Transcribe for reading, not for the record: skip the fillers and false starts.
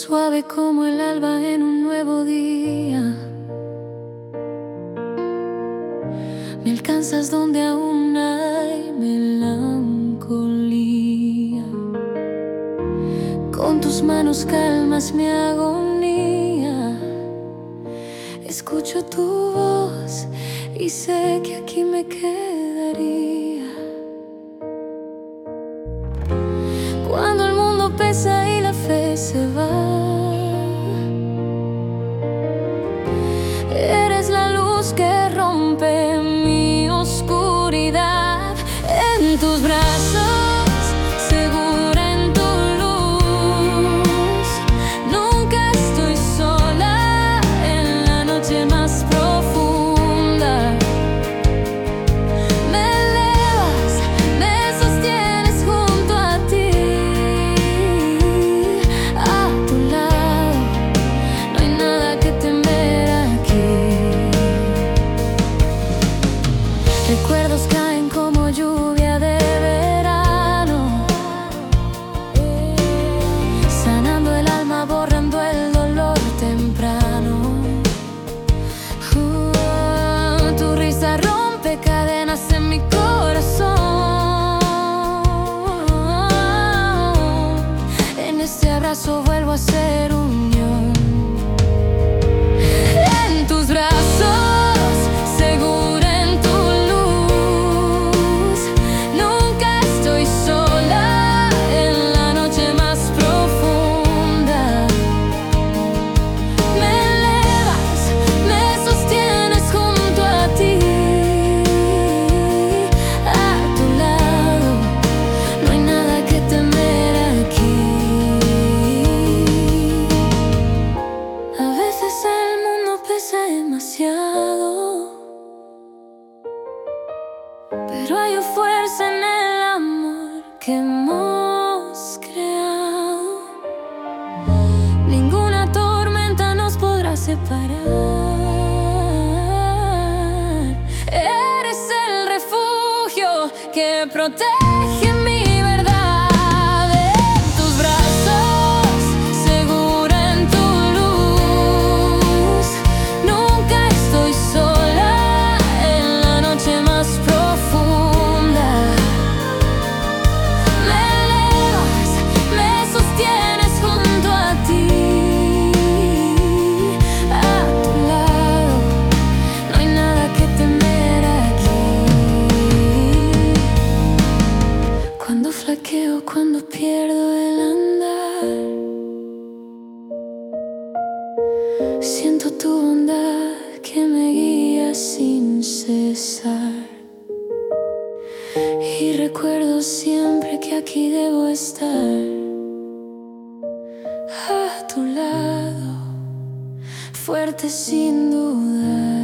suave como el alba en un nuevo día. Me alcanzas donde aún hay melancolía. Con tus manos calmas mi agonía. Escucho tu voz y sé que aquí me quedaría. Cuando el mundo pesa y la fe se va, eres la luz que rompe mi oscuridad. En tus brazos, segura en tu luz, nunca estoy sola en la noche más profunda. Me elevas, me sostienes junto a ti. A tu lado no hay nada que temer aquí. Recuerdos caen como lluvia de verano, sanando el alma, borrando el dolor temprano. Tu risa rompe cadenas en mi corazón. En este abrazo vuelvo a ser unión. En tus brazos, segura en tu luz, nunca estoy sola en la noche más profunda. Me elevas, me sostienes junto a ti. A tu lado no hay nada que temer aquí. A veces el mundo pesa demasiado, pero hay fuerza en el amor que hemos creado. Ninguna tormenta nos podrá separar. Eres el refugio que protege mi verdad. En tus brazos, segura en tu luz, nunca estoy sola en la noche más profunda. Me elevas, me sostienes junto a ti. A tu lado no hay nada que temer aquí. Cuando flaqueo, cuando pierdo el andar, siento tu bondad que me guía sin cesar. Y recuerdo siempre que aquí debo estar. A tu lado, fuerte sin duda.